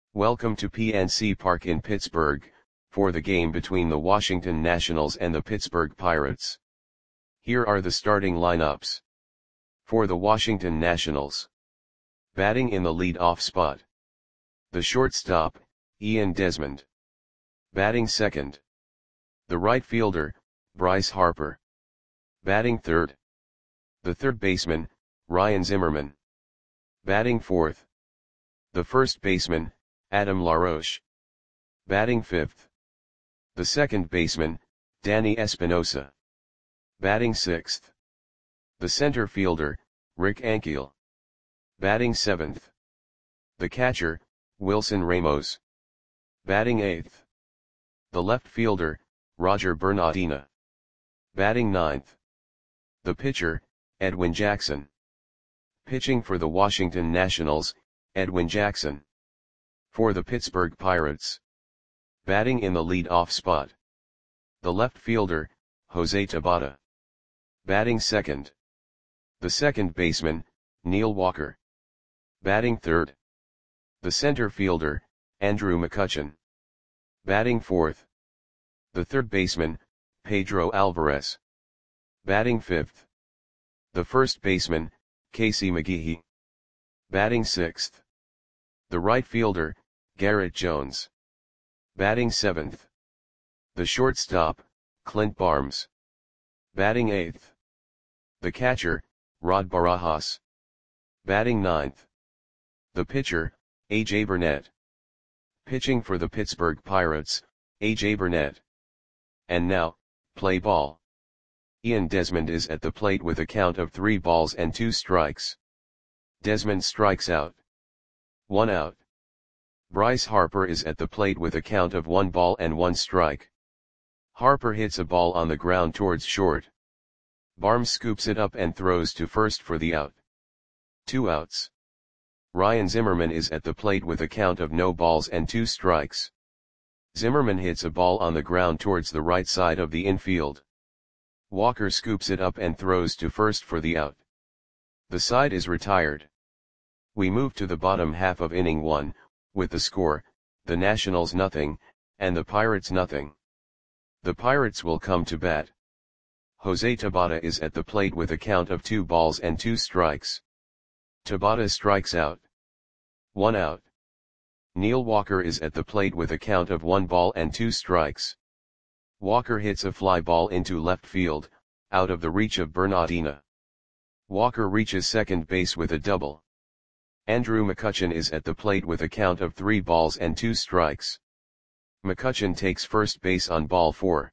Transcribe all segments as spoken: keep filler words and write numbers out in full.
Welcome to P N C Park in Pittsburgh, for the game between the Washington Nationals and the Pittsburgh Pirates. Here are the starting lineups. For the Washington Nationals. Batting in the lead-off spot. The shortstop, Ian Desmond. Batting second. The right fielder, Bryce Harper. Batting third. The third baseman, Ryan Zimmerman. Batting fourth. The first baseman, Adam LaRoche. Batting fifth. The second baseman, Danny Espinosa. Batting sixth. The center fielder, Rick Ankiel. Batting seventh. The catcher, Wilson Ramos. Batting eighth. The left fielder, Roger Bernardina. Batting ninth. The pitcher, Edwin Jackson. Pitching for the Washington Nationals, Edwin Jackson. For the Pittsburgh Pirates. Batting in the lead-off spot. The left fielder, Jose Tabata. Batting second. The second baseman, Neil Walker. Batting third. The center fielder, Andrew McCutchen. Batting fourth. The third baseman, Pedro Alvarez. Batting fifth. The first baseman, Casey McGehee. Batting sixth. The right fielder, Garrett Jones. Batting seventh. The shortstop, Clint Barnes. Batting eighth. The catcher, Rod Barajas. Batting ninth. The pitcher, A J Burnett. Pitching for the Pittsburgh Pirates, A J Burnett. And now, play ball. Ian Desmond is at the plate with a count of three balls and two strikes. Desmond strikes out. One out. Bryce Harper is at the plate with a count of one ball and one strike. Harper hits a ball on the ground towards short. Barnes scoops it up and throws to first for the out. Two outs. Ryan Zimmerman is at the plate with a count of no balls and two strikes. Zimmerman hits a ball on the ground towards the right side of the infield. Walker scoops it up and throws to first for the out. The side is retired. We move to the bottom half of inning one, with the score, the Nationals nothing, and the Pirates nothing. The Pirates will come to bat. Jose Tabata is at the plate with a count of two balls and two strikes. Tabata strikes out. One out. Neil Walker is at the plate with a count of one ball and two strikes. Walker hits a fly ball into left field, out of the reach of Bernardina. Walker reaches second base with a double. Andrew McCutchen is at the plate with a count of three balls and two strikes. McCutchen takes first base on ball four.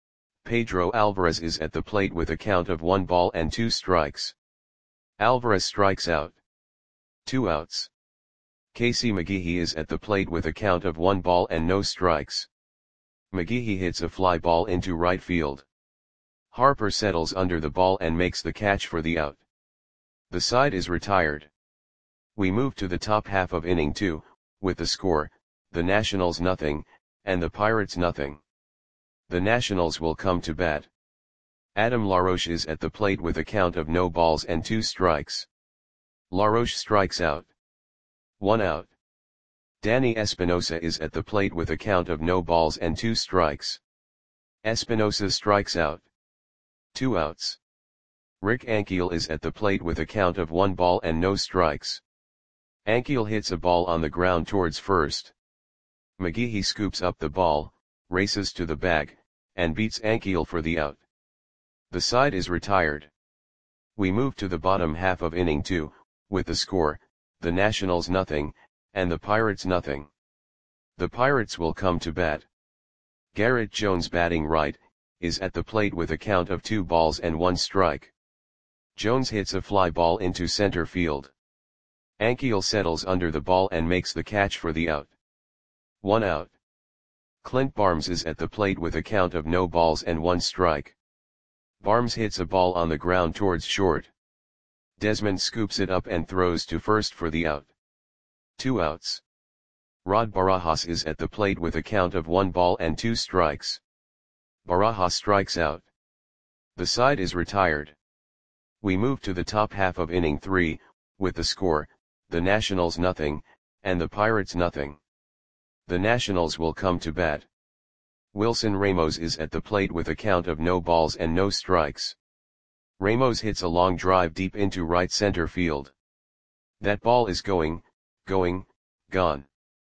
Pedro Alvarez is at the plate with a count of one ball and two strikes. Alvarez strikes out. Two outs. Casey McGehee is at the plate with a count of one ball and no strikes. McGehee hits a fly ball into right field. Harper settles under the ball and makes the catch for the out. The side is retired. We move to the top half of inning two, with the score, the Nationals nothing, and the Pirates nothing. The Nationals will come to bat. Adam LaRoche is at the plate with a count of no balls and two strikes. LaRoche strikes out. One out. Danny Espinosa is at the plate with a count of no balls and two strikes. Espinosa strikes out. Two outs. Rick Ankiel is at the plate with a count of one ball and no strikes. Ankiel hits a ball on the ground towards first. McGehee scoops up the ball, races to the bag, and beats Ankiel for the out. The side is retired. We move to the bottom half of inning two, with the score, the Nationals nothing, and the Pirates nothing. The Pirates will come to bat. Garrett Jones batting right, is at the plate with a count of two balls and one strike. Jones hits a fly ball into center field. Ankiel settles under the ball and makes the catch for the out. One out. Clint Barnes is at the plate with a count of no balls and one strike. Barnes hits a ball on the ground towards short. Desmond scoops it up and throws to first for the out. Two outs. Rod Barajas is at the plate with a count of one ball and two strikes. Barajas strikes out. The side is retired. We move to the top half of inning three, with the score, the Nationals nothing, and the Pirates nothing. The Nationals will come to bat. Wilson Ramos is at the plate with a count of no balls and no strikes. Ramos hits a long drive deep into right center field. That ball is going, going, gone.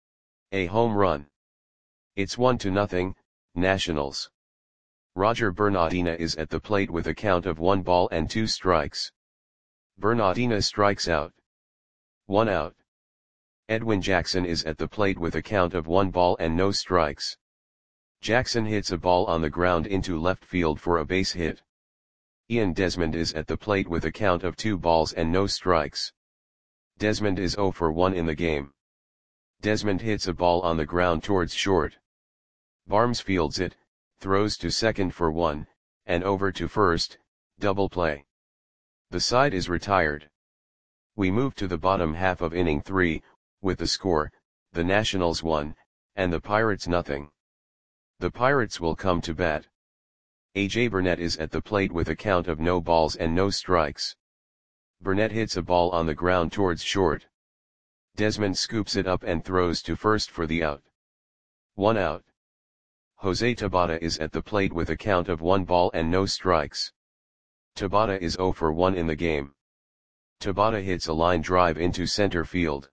A home run. It's one to nothing, Nationals. Roger Bernardina is at the plate with a count of one ball and two strikes. Bernardina strikes out. One out. Edwin Jackson is at the plate with a count of one ball and no strikes. Jackson hits a ball on the ground into left field for a base hit. Ian Desmond is at the plate with a count of two balls and no strikes. Desmond is zero for one in the game. Desmond hits a ball on the ground towards short. Barnes fields it, throws to second for one, and over to first, double play. The side is retired. We move to the bottom half of inning three, with the score, the Nationals one, and the Pirates nothing. The Pirates will come to bat. A J Burnett is at the plate with a count of no balls and no strikes. Burnett hits a ball on the ground towards short. Desmond scoops it up and throws to first for the out. One out. Jose Tabata is at the plate with a count of one ball and no strikes. Tabata is zero for one in the game. Tabata hits a line drive into center field.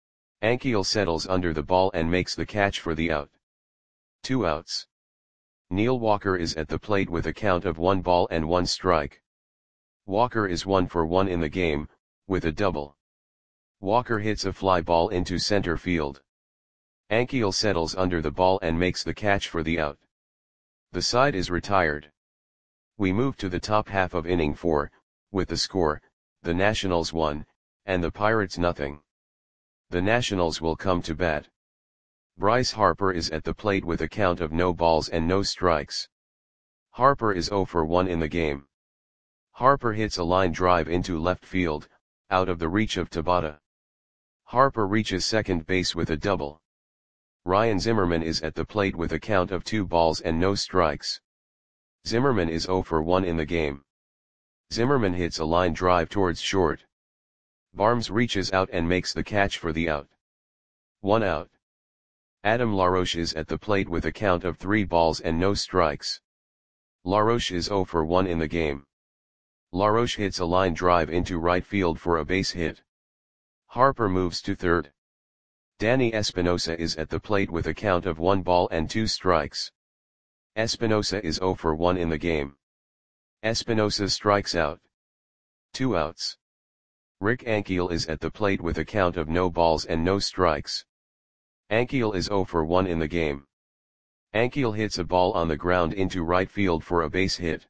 Ankiel settles under the ball and makes the catch for the out. Two outs. Neil Walker is at the plate with a count of one ball and one strike. Walker is one for one in the game, with a double. Walker hits a fly ball into center field. Ankiel settles under the ball and makes the catch for the out. The side is retired. We move to the top half of inning four, with the score, the Nationals one, and the Pirates nothing. The Nationals will come to bat. Bryce Harper is at the plate with a count of no balls and no strikes. Harper is zero for one in the game. Harper hits a line drive into left field, out of the reach of Tabata. Harper reaches second base with a double. Ryan Zimmerman is at the plate with a count of two balls and no strikes. Zimmerman is zero for one in the game. Zimmerman hits a line drive towards short. Barnes reaches out and makes the catch for the out. One out. Adam LaRoche is at the plate with a count of three balls and no strikes. LaRoche is zero for one in the game. LaRoche hits a line drive into right field for a base hit. Harper moves to third. Danny Espinosa is at the plate with a count of one ball and two strikes. Espinosa is zero for one in the game. Espinosa strikes out. Two outs. Rick Ankiel is at the plate with a count of no balls and no strikes. Ankiel is zero for one in the game. Ankiel hits a ball on the ground into right field for a base hit.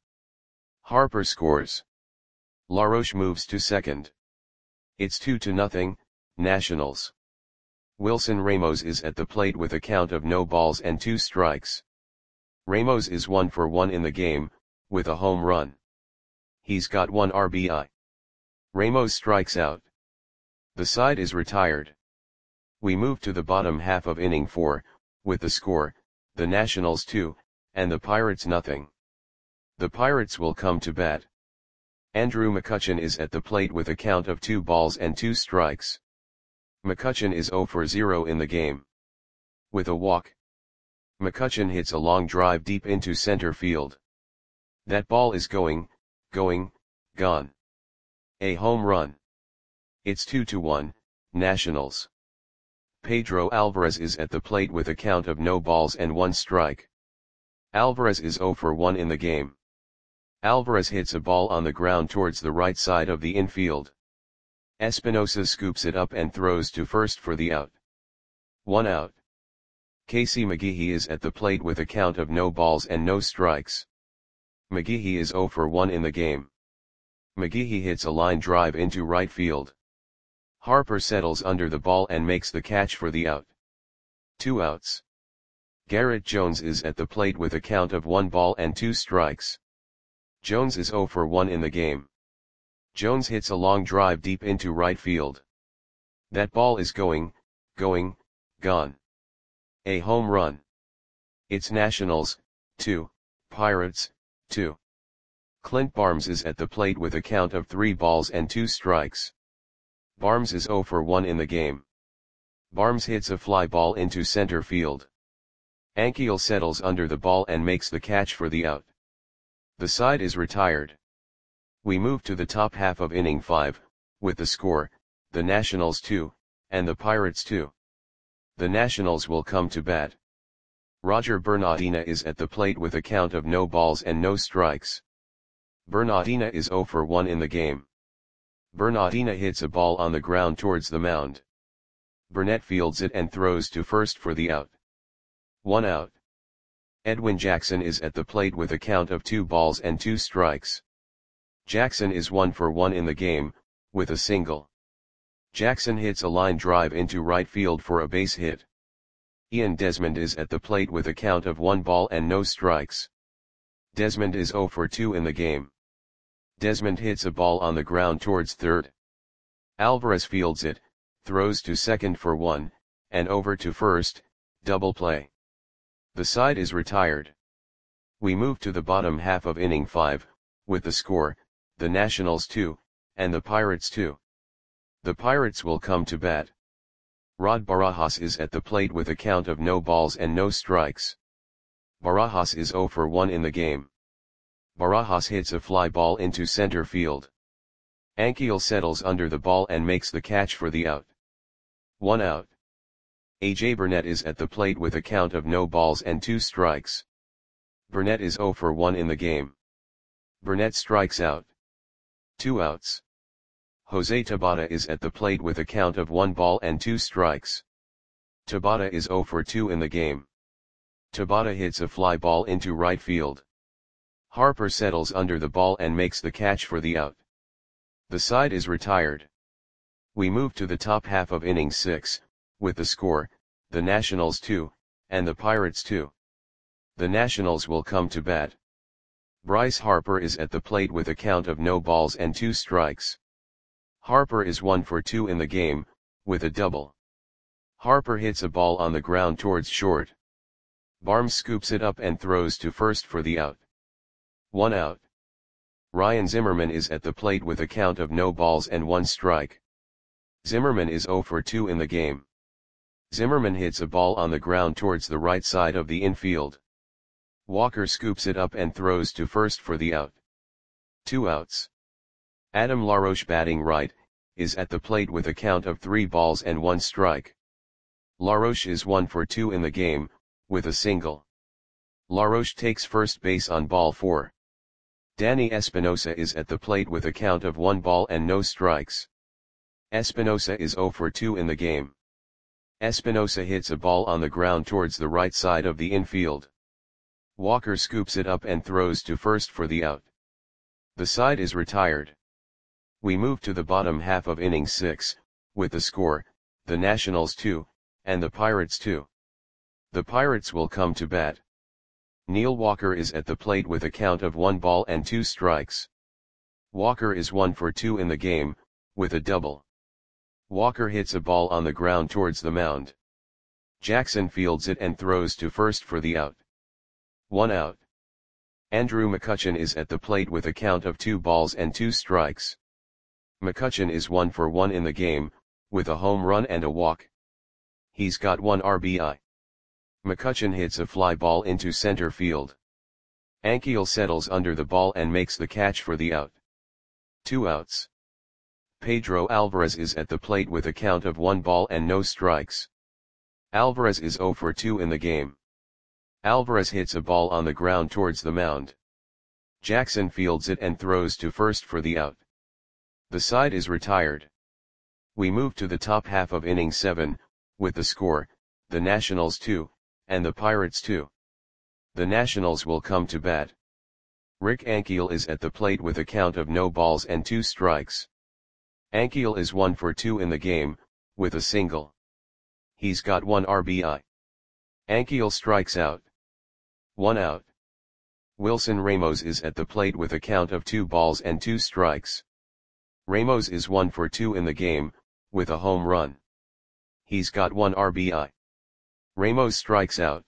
Harper scores. LaRoche moves to second. It's two to nothing, Nationals. Wilson Ramos is at the plate with a count of no balls and two strikes. Ramos is one for one in the game, with a home run. He's got one R B I. Ramos strikes out. The side is retired. We move to the bottom half of inning four, with the score, the Nationals two, and the Pirates nothing. The Pirates will come to bat. Andrew McCutchen is at the plate with a count of two balls and two strikes. McCutchen is zero for zero in the game. With a walk. McCutchen hits a long drive deep into center field. That ball is going, going, gone. A home run. It's two to one, Nationals. Pedro Alvarez is at the plate with a count of no balls and one strike. Alvarez is zero for one in the game. Alvarez hits a ball on the ground towards the right side of the infield. Espinosa scoops it up and throws to first for the out. One out. Casey McGehee is at the plate with a count of no balls and no strikes. McGehee is zero for one in the game. McGehee hits a line drive into right field. Harper settles under the ball and makes the catch for the out. Two outs. Garrett Jones is at the plate with a count of one ball and two strikes. Jones is zero for one in the game. Jones hits a long drive deep into right field. That ball is going, going, gone. A home run. It's Nationals, two, Pirates, two. Clint Barnes is at the plate with a count of three balls and two strikes. Barnes is zero for one in the game. Barnes hits a fly ball into center field. Ankiel settles under the ball and makes the catch for the out. The side is retired. We move to the top half of inning five, with the score, the Nationals two, and the Pirates two. The Nationals will come to bat. Roger Bernardina is at the plate with a count of no balls and no strikes. Bernardina is zero for one in the game. Bernardina hits a ball on the ground towards the mound. Burnett fields it and throws to first for the out. One out. Edwin Jackson is at the plate with a count of two balls and two strikes. Jackson is one for one in the game, with a single. Jackson hits a line drive into right field for a base hit. Ian Desmond is at the plate with a count of one ball and no strikes. Desmond is zero for two in the game. Desmond hits a ball on the ground towards third. Alvarez fields it, throws to second for one, and over to first, double play. The side is retired. We move to the bottom half of inning five, with the score, the Nationals two, and the Pirates two. The Pirates will come to bat. Rod Barajas is at the plate with a count of no balls and no strikes. Barajas is zero for one in the game. Barajas hits a fly ball into center field. Ankiel settles under the ball and makes the catch for the out. One out. A J Burnett is at the plate with a count of no balls and two strikes. Burnett is zero for one in the game. Burnett strikes out. Two outs. Jose Tabata is at the plate with a count of one ball and two strikes. Tabata is zero for two in the game. Tabata hits a fly ball into right field. Harper settles under the ball and makes the catch for the out. The side is retired. We move to the top half of inning six, with the score, the Nationals two, and the Pirates two. The Nationals will come to bat. Bryce Harper is at the plate with a count of no balls and two strikes. Harper is one for two in the game, with a double. Harper hits a ball on the ground towards short. Barnes scoops it up and throws to first for the out. One out. Ryan Zimmerman is at the plate with a count of no balls and one strike. Zimmerman is zero for two in the game. Zimmerman hits a ball on the ground towards the right side of the infield. Walker scoops it up and throws to first for the out. Two outs. Adam LaRoche, batting right, is at the plate with a count of three balls and one strike. LaRoche is one for two in the game, with a single. LaRoche takes first base on ball four. Danny Espinosa is at the plate with a count of one ball and no strikes. Espinosa is zero for two in the game. Espinosa hits a ball on the ground towards the right side of the infield. Walker scoops it up and throws to first for the out. The side is retired. We move to the bottom half of inning six, with the score, the Nationals two, and the Pirates two. The Pirates will come to bat. Neil Walker is at the plate with a count of one ball and two strikes. Walker is one for two in the game, with a double. Walker hits a ball on the ground towards the mound. Jackson fields it and throws to first for the out. One out. Andrew McCutchen is at the plate with a count of two balls and two strikes. McCutchen is one for one in the game, with a home run and a walk. He's got one R B I. McCutchen hits a fly ball into center field. Ankiel settles under the ball and makes the catch for the out. Two outs. Pedro Alvarez is at the plate with a count of one ball and no strikes. Alvarez is zero for two in the game. Alvarez hits a ball on the ground towards the mound. Jackson fields it and throws to first for the out. The side is retired. We move to the top half of inning seven, with the score, the Nationals two, and the Pirates two. The Nationals will come to bat. Rick Ankiel is at the plate with a count of no balls and two strikes. Ankiel is one for two in the game, with a single. He's got one R B I. Ankiel strikes out. One out. Wilson Ramos is at the plate with a count of two balls and two strikes. Ramos is one for two in the game, with a home run. He's got one R B I. Ramos strikes out.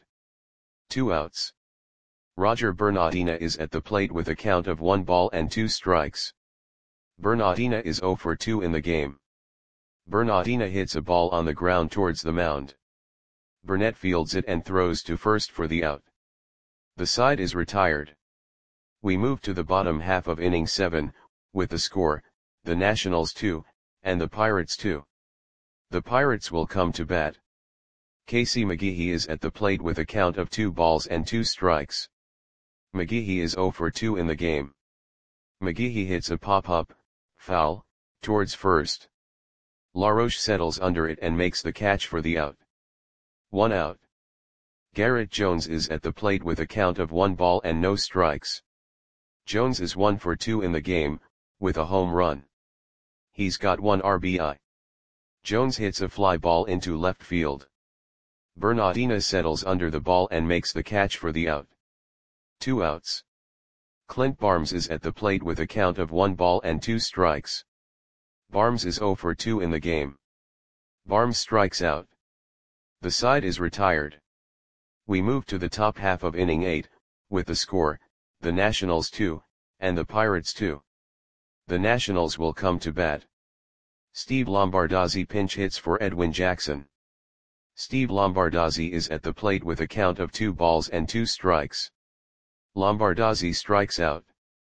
Two outs. Roger Bernardina is at the plate with a count of one ball and two strikes. Bernardina is zero for two in the game. Bernardina hits a ball on the ground towards the mound. Burnett fields it and throws to first for the out. The side is retired. We move to the bottom half of inning seven, with the score, the Nationals two, and the Pirates two. The Pirates will come to bat. Casey McGehee is at the plate with a count of two balls and two strikes. McGehee is oh for two in the game. McGehee hits a pop-up, foul, towards first. LaRoche settles under it and makes the catch for the out. One out. Garrett Jones is at the plate with a count of one ball and no strikes. Jones is one for two in the game, with a home run. He's got one R B I. Jones hits a fly ball into left field. Bernardina settles under the ball and makes the catch for the out. Two outs. Clint Barnes is at the plate with a count of one ball and two strikes. Barnes is oh for two in the game. Barnes strikes out. The side is retired. We move to the top half of inning eight, with the score, the Nationals two, and the Pirates two. The Nationals will come to bat. Steve Lombardozzi pinch hits for Edwin Jackson. Steve Lombardozzi is at the plate with a count of two balls and two strikes. Lombardozzi strikes out.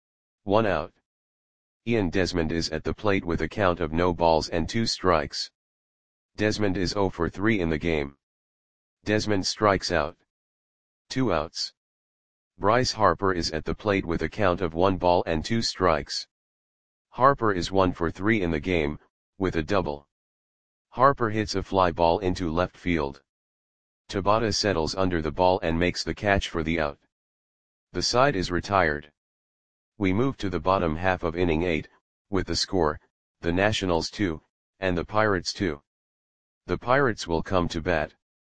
One out. Ian Desmond is at the plate with a count of no balls and two strikes. Desmond is oh for three in the game. Desmond strikes out. Two outs. Bryce Harper is at the plate with a count of one ball and two strikes. Harper is one for three in the game, with a double. Harper hits a fly ball into left field. Tabata settles under the ball and makes the catch for the out. The side is retired. We move to the bottom half of inning eight, with the score, the Nationals two, and the Pirates two. The Pirates will come to bat.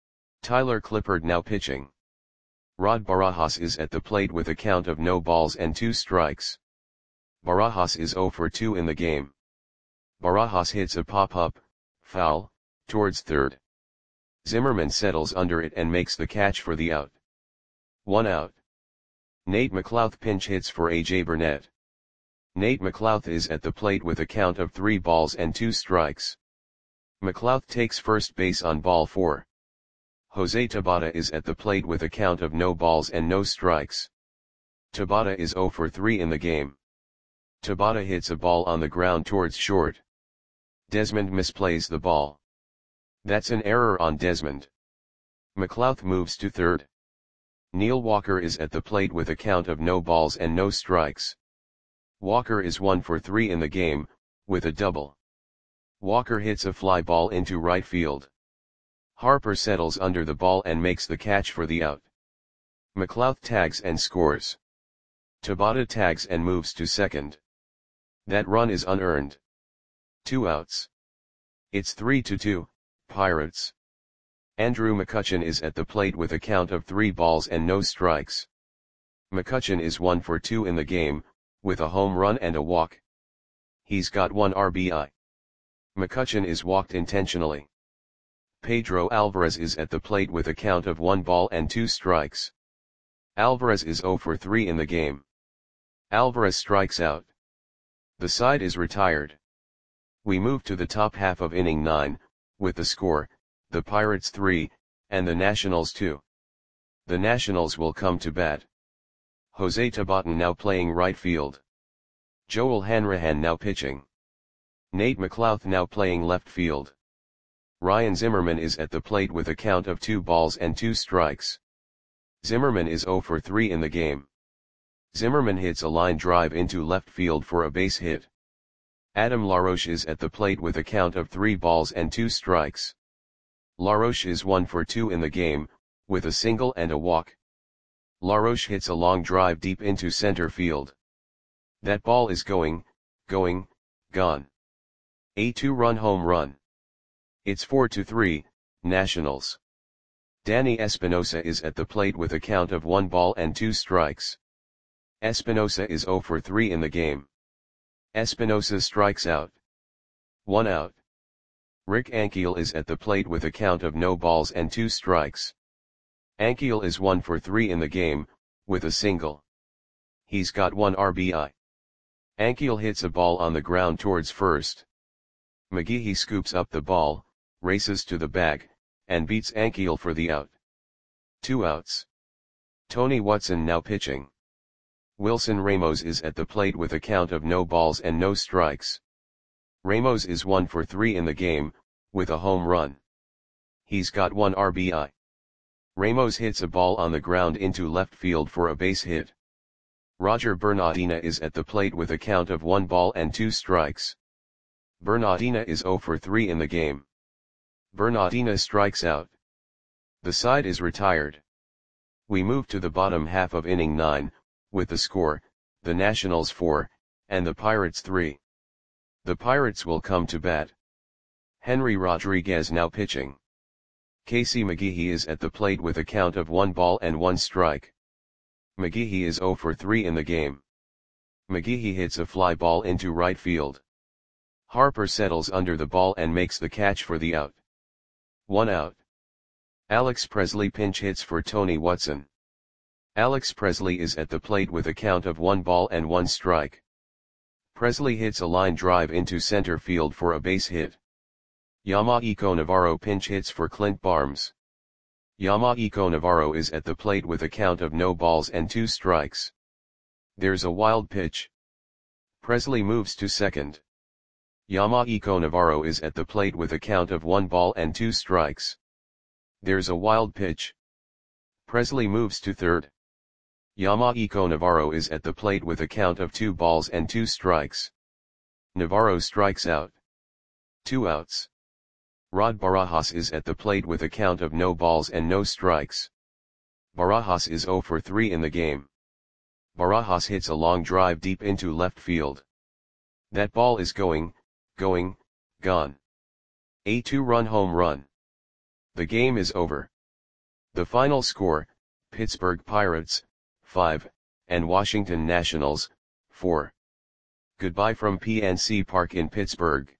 Tyler Clippard now pitching. Rod Barajas is at the plate with a count of no balls and two strikes. Barajas is oh for two in the game. Barajas hits a pop-up, foul, towards third. Zimmerman settles under it and makes the catch for the out. One out. Nate McLouth pinch hits for A J Burnett. Nate McLouth is at the plate with a count of three balls and two strikes. McLouth takes first base on ball four. Jose Tabata is at the plate with a count of no balls and no strikes. Tabata is oh for three in the game. Tabata hits a ball on the ground towards short. Desmond misplays the ball. That's an error on Desmond. McLouth moves to third. Neil Walker is at the plate with a count of no balls and no strikes. Walker is one for three in the game, with a double. Walker hits a fly ball into right field. Harper settles under the ball and makes the catch for the out. McLouth tags and scores. Tabata tags and moves to second. That run is unearned. Two outs. It's three to two, Pirates. Andrew McCutchen is at the plate with a count of three balls and no strikes. McCutchen is one for two in the game, with a home run and a walk. He's got one R B I. McCutchen is walked intentionally. Pedro Alvarez is at the plate with a count of one ball and two strikes. Alvarez is oh for three in the game. Alvarez strikes out. The side is retired. We move to the top half of inning nine, with the score, the Pirates three, and the Nationals two. The Nationals will come to bat. Jose Tabata now playing right field. Joel Hanrahan now pitching. Nate McLouth now playing left field. Ryan Zimmerman is at the plate with a count of two balls and two strikes. Zimmerman is oh for three in the game. Zimmerman hits a line drive into left field for a base hit. Adam LaRoche is at the plate with a count of three balls and two strikes. LaRoche is one for two in the game, with a single and a walk. LaRoche hits a long drive deep into center field. That ball is going, going, gone. A two-run home run. It's four to three, Nationals. Danny Espinosa is at the plate with a count of one ball and two strikes. Espinosa is oh for three in the game. Espinosa strikes out. One out. Rick Ankiel is at the plate with a count of no balls and two strikes. Ankiel is one for three in the game, with a single. He's got one R B I. Ankiel hits a ball on the ground towards first. McGehee scoops up the ball, races to the bag, and beats Ankiel for the out. Two outs. Tony Watson now pitching. Wilson Ramos is at the plate with a count of no balls and no strikes. Ramos is one for three in the game, with a home run. He's got one R B I. Ramos hits a ball on the ground into left field for a base hit. Roger Bernardina is at the plate with a count of one ball and two strikes. Bernardina is zero for three in the game. Bernardina strikes out. The side is retired. We move to the bottom half of inning nine, with the score, the Nationals four, and the Pirates three. The Pirates will come to bat. Henry Rodriguez now pitching. Casey McGehee is at the plate with a count of one ball and one strike. McGehee is zero for three in the game. McGehee hits a fly ball into right field. Harper settles under the ball and makes the catch for the out. One out. Alex Presley pinch hits for Tony Watson. Alex Presley is at the plate with a count of one ball and one strike. Presley hits a line drive into center field for a base hit. Yamaiko Navarro pinch hits for Clint Barnes. Yamaiko Navarro is at the plate with a count of no balls and two strikes. There's a wild pitch. Presley moves to second. Yamaiko Navarro is at the plate with a count of one ball and two strikes. There's a wild pitch. Presley moves to third. Yamaiko Navarro is at the plate with a count of two balls and two strikes. Navarro strikes out. Two outs. Rod Barajas is at the plate with a count of no balls and no strikes. Barajas is zero for three in the game. Barajas hits a long drive deep into left field. That ball is going, going, gone. A two-run home run. The game is over. The final score, Pittsburgh Pirates, five, and Washington Nationals, four. Goodbye from P N C Park in Pittsburgh.